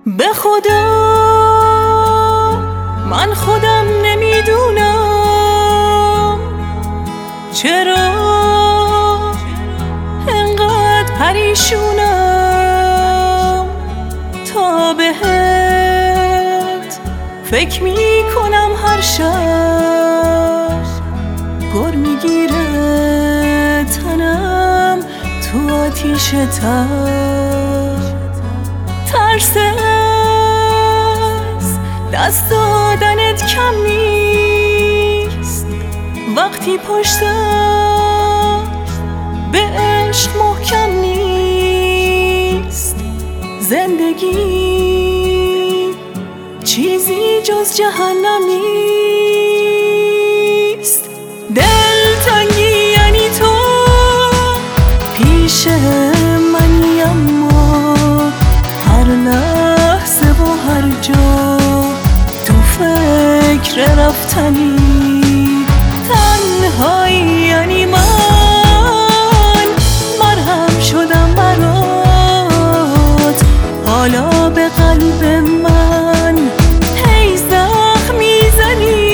به خدا من خودم نمیدونم چرا انقدر پریشونم، تا بهت فکر میکنم هر شب، گر میگیره تنم تو آتیش ترس از دست دادنت کم نیست، وقتی پشتم به عشق محکم نیست. زندگی چیزی جز جهنم نیست. دلتنگی یعنی تو پیش منی، اما هر لحظه و هر جا تو فکر رفتنی. تنهایی یعنی من مرهم شدم برات، حالا به قلب من هی زخم میزنی.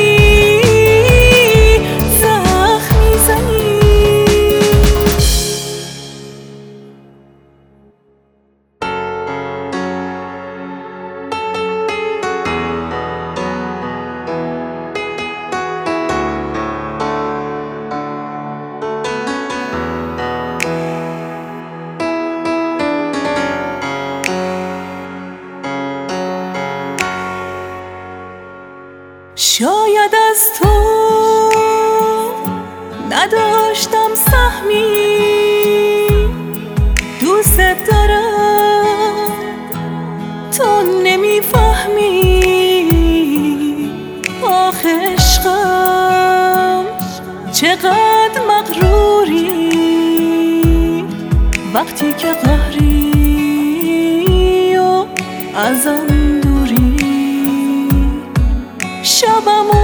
شاید از تو نداشتم سهمی، دوست دارم تو نمیفهمی. آخه عشقم چقدر مغروری، وقتی که قهری و ازم دوری. شبم